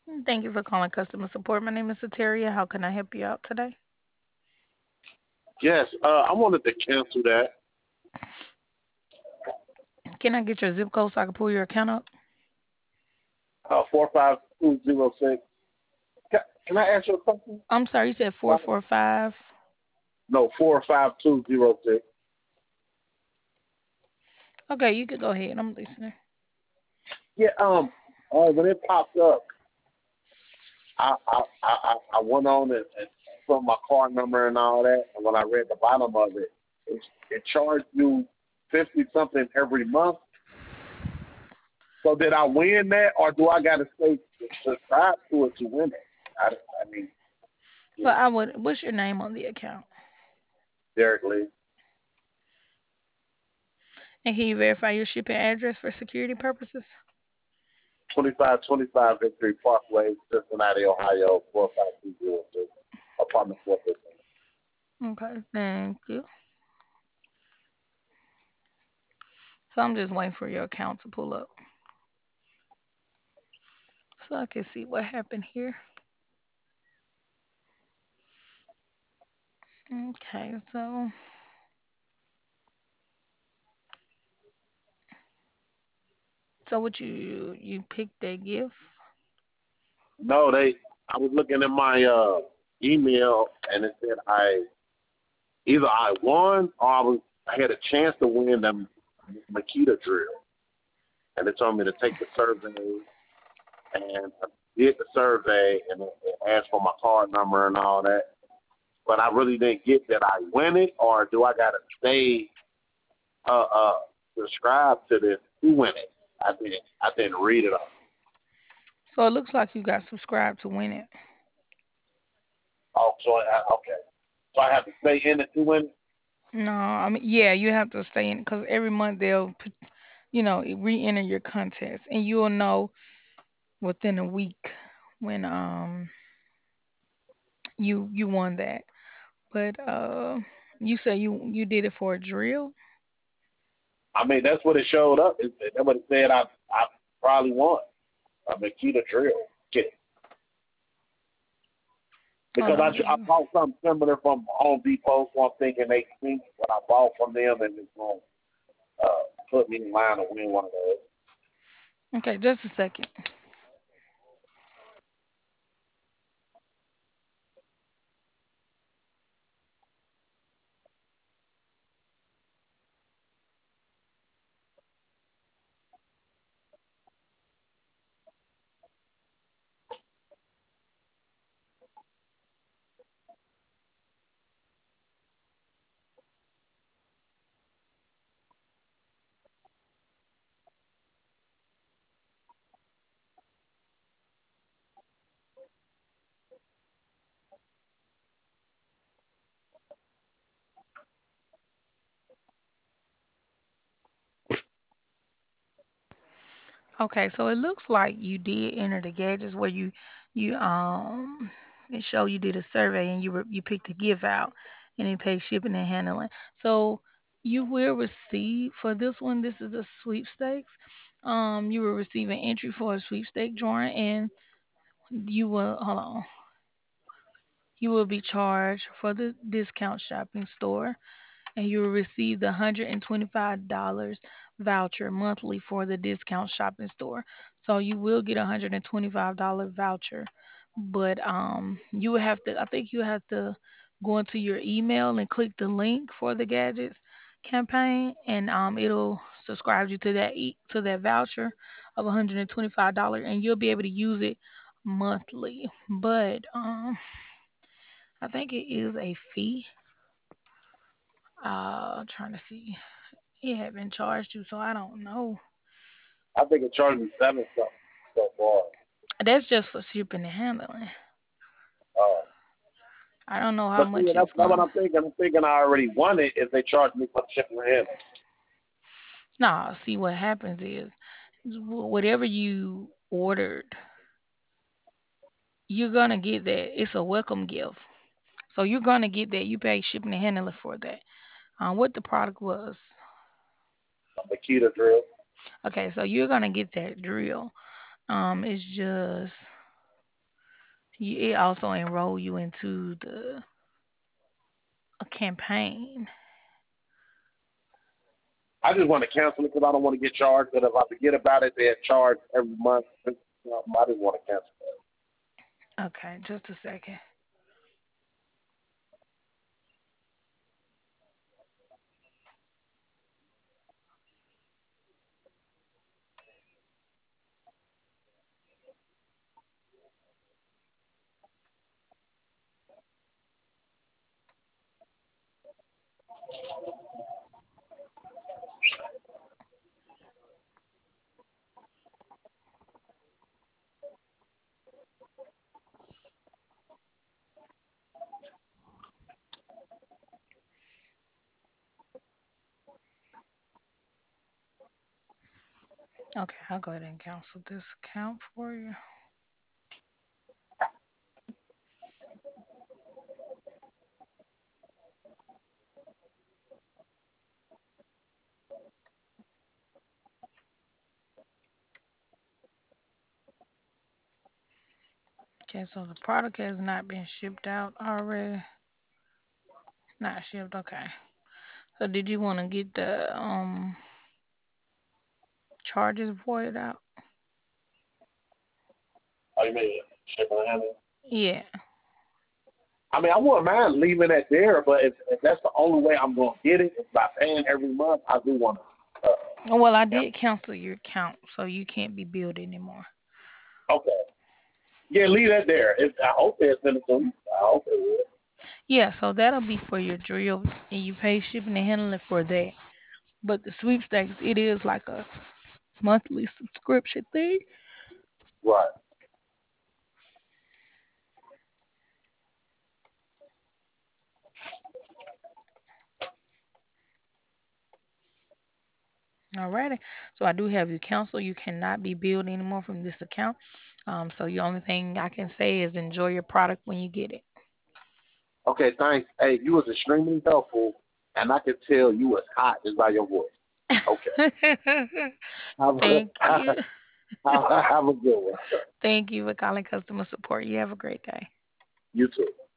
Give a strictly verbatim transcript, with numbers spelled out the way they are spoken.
Thank you for calling customer support. My name is Sateria. How can I help you out today? Yes, uh, I wanted to cancel that. Can I get your zip code so I can pull your account up? Uh, four five two zero six. Can, can I ask you a question? I'm sorry, you said four Like, four five. no, four five two zero six. Okay, you could go ahead. I'm listening. Yeah. Um. Uh, when it popped up, I I I, I I went on and, and put my card number and all that. And when I read the bottom of it, it, it charged you fifty something every month. So did I win that, or do I got to stay subscribed to it to win it? I, I mean, Well, yeah, I would. What's your name on the account? Derek Lee. And can you verify your shipping address for security purposes? twenty-five twenty-five Victory Parkway, Cincinnati, Ohio, four five two zero six, apartment four fifteen. Okay, thank you. So I'm just waiting for your account to pull up so I can see what happened here. Okay, so so what you you picked that gift? No, they. I was looking at my uh, email and it said I either I won or I was I had a chance to win the Makita drill, and they told me to take the survey, and I did the survey and it it asked for my card number and all that. But I really didn't get that I win it, or do I got to stay uh, uh, subscribed to this to win it? I didn't. I didn't read it all. So it looks like you got subscribed to win it. Oh, so I, okay. So I have to stay in it to win it. No, I mean, yeah, you have to stay in because every month they'll, put, you know, re-enter your contest, and you'll know within a week when um you you won that. But uh, you say you you did it for a drill. I mean, that's what it showed up. It, that's what it said. I I probably won a Makita drill kit Hold because I on, I just bought something similar from Home Depot, so I'm thinking they think what I bought from them and it's gonna uh, put me in line to win one of those. okay, just a second. Okay, so it looks like you did enter the gadgets where you you um it show you did a survey and you were, you picked a gift out and it paid shipping and handling. So you will receive for this one. This is a sweepstakes. Um, you will receive an entry for a sweepstake drawing, and you will hold on. You will be charged for the discount shopping store and you will receive the one hundred twenty-five dollars voucher monthly for the discount shopping store. So you will get a one hundred twenty-five dollars voucher, but um, you will have to. I think you have to go into your email and click the link for the gadgets campaign, and um, it'll subscribe you to that e- to that voucher of one hundred twenty-five dollars, and you'll be able to use it monthly. But um, I think it is a fee. Uh, trying to see. He had been charged you, so I don't know. I think it charged me seven something so far. That's just for shipping and handling. Uh, I don't know how but see, much that's, it's that's what gonna. I'm thinking. I'm thinking I already won it if they charge me for shipping and handling. Nah, see what happens is wh- whatever you ordered, you're gonna get that. It's a welcome gift, so you're gonna get that. You pay shipping and handling for that. Um, what the product was. A Makita drill. Okay, so you're gonna get that drill. Um, it's just You, it also enroll you into the a campaign. I just want to cancel it because I don't want to get charged. But if I forget about it, they're charged every month. Um, I just want to cancel it. Okay, just a second. Okay, I'll go ahead and cancel this account for you. Okay, so the product has not been shipped out already. Not shipped. Okay. So did you want to get the um charges voided out? Oh, you mean shipping and handling? Yeah. I mean, I wouldn't mind leaving it there, but if, if that's the only way I'm going to get it is by paying every month, I do want to. Uh, Well, I yeah. did cancel your account, so you can't be billed anymore. Okay. Yeah, leave that there. If, I hope they're sending it to me. I hope they will. Yeah, so that'll be for your drill, and you pay shipping and handling for that. But the sweepstakes, it is like a monthly subscription thing. Right. Alrighty. So I do have you canceled. You cannot be billed anymore from this account. Um, so the only thing I can say is enjoy your product when you get it. Okay, thanks. Hey, you was extremely helpful, and I could tell you was hot just by your voice. Okay. Have a, Thank you. have a good one. Thank you for calling customer support. You have a great day. You too.